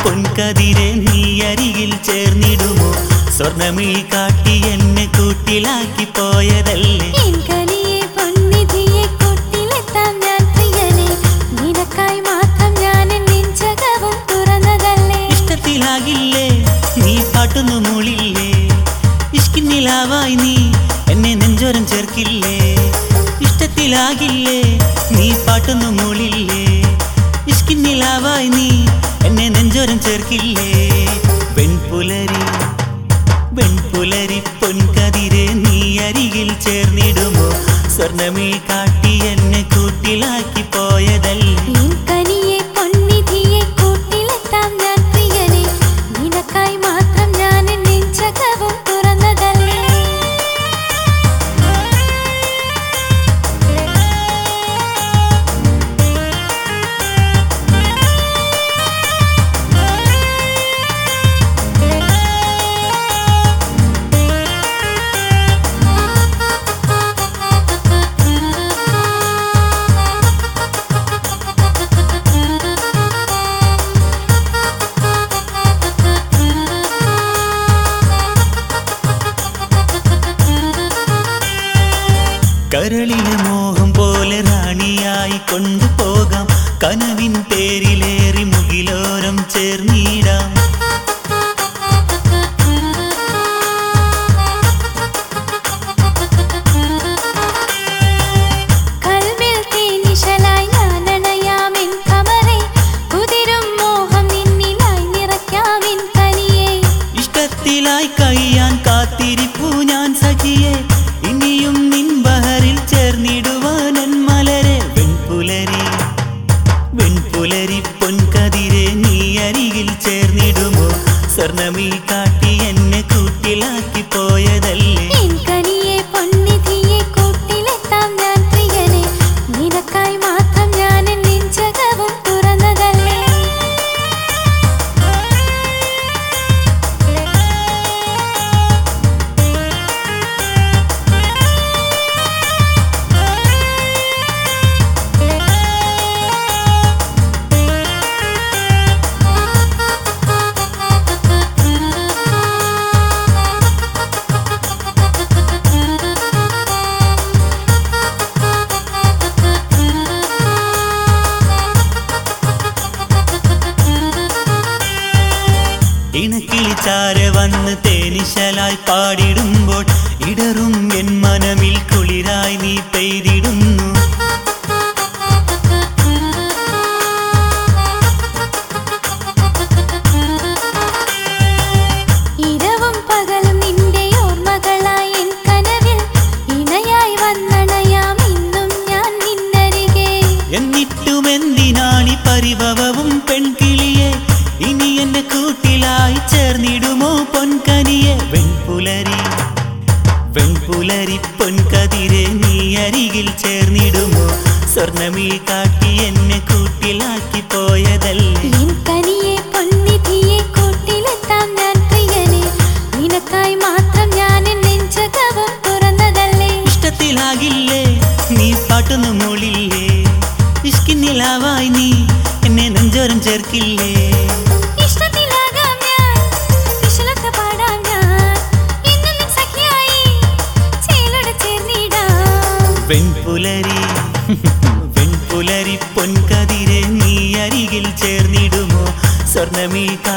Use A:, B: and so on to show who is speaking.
A: പൊൻകതിരെ നീ അരികിൽ ചേർന്നിടുമോ സ്വർണ്ണമിഴി കാട്ടി എന്നെ കൂട്ടിലാക്കി പോയതല്ലേ ഇഷ്ടത്തിലാകില്ലേ നീ പാട്ടൊന്നു മൂളില്ലേ ഇഷ്കിന്നിലാവായി നീ എന്നെ നെഞ്ചോരം ചേർക്കില്ലേ ഇഷ്ടത്തിലാകില്ലേ നീ പാട്ടൊന്നു മൂളില്ലേ ഇഷ്കിന്നിലാവായി നീ എന്നെ നെഞ്ചോരം ചേർക്കില്ലേ വെൺപുലരി വെൺപുലരി പൊൻകതിരെ നീ അരികിൽ ചേർന്നിടുമോ സ്വർണ്ണമിഴി കാട്ടി എന്നെ കൂട്ടിലാക്കി പോയതല്ലേ കരളിലെ മോഹം പോലെ റാണിയായി കൊണ്ടുപോകാം കനവിൻ പേരിലേറി മുകിലോരം ചേർന്നിടാം ഇഷ്ടത്തിലായി കഴിയാൻ കാത്തിരിപ്പു ഞാൻ സഖിയെ ഇനിയും നിൻ ബഹറിൽ ചേർന്നിടുവാനൻ മലരെ വെൺപുലരി വെൺപുലരി പൊൻകതിരെ നീ അരികിൽ ചേർന്നിടുമോ സ്വർണ്ണമിഴി കാട്ടി എന്നെ കൂട്ടിലാക്കി പോയതല്ലേ ഇണക്കിളിച്ചാര വന്ന് തേനിശലായി പാടിടുമ്പോൾ ഇടറും എൻ മനമിൽ കുളിരായി നീ പെയ്തിടുന്നു
B: ഇരവും പകലും നിന്റെ ഓർമ്മകളായി എൻ കനവിൽ ഇണയായി വന്നണയാം ഇന്നും ഞാൻ നിന്നരികെ
A: എന്നിട്ടും എന്തിനാണി പരിഭവവും പെൺകിളിയെ ഇനി എന്റെ കൂട്ടിലായി ചേർന്നിടുമോ പൊൻകനിയെ വെൺപുലരി വെൺപുലരി പൊൻകതിരെ നീ അരികിൽ ചേർന്നിടുമോ സ്വർണ്ണമിഴി കാട്ടി എന്നെ കൂട്ടിലാക്കി പോയതല്ലേ
B: കൂട്ടിലെത്താം ഞാൻ പ്രിയനെ നിനക്കായി മാത്രം ഞാൻ നെഞ്ചകവും തുറന്നതല്ലേ
A: ഇഷ്ടത്തിലാകില്ലേ നീ പാട്ടൊന്നു മൂളില്ലേ ഇഷ്കിന്നിലാവായി നീ എന്നെ നെഞ്ചോരം ചേർക്കില്ലേ വെൺപുലരി വെൺപുലരി പൊൻകതിരെ നീ അരികിൽ ചേർന്നിടുമോ സ്വർണ്ണമിഴി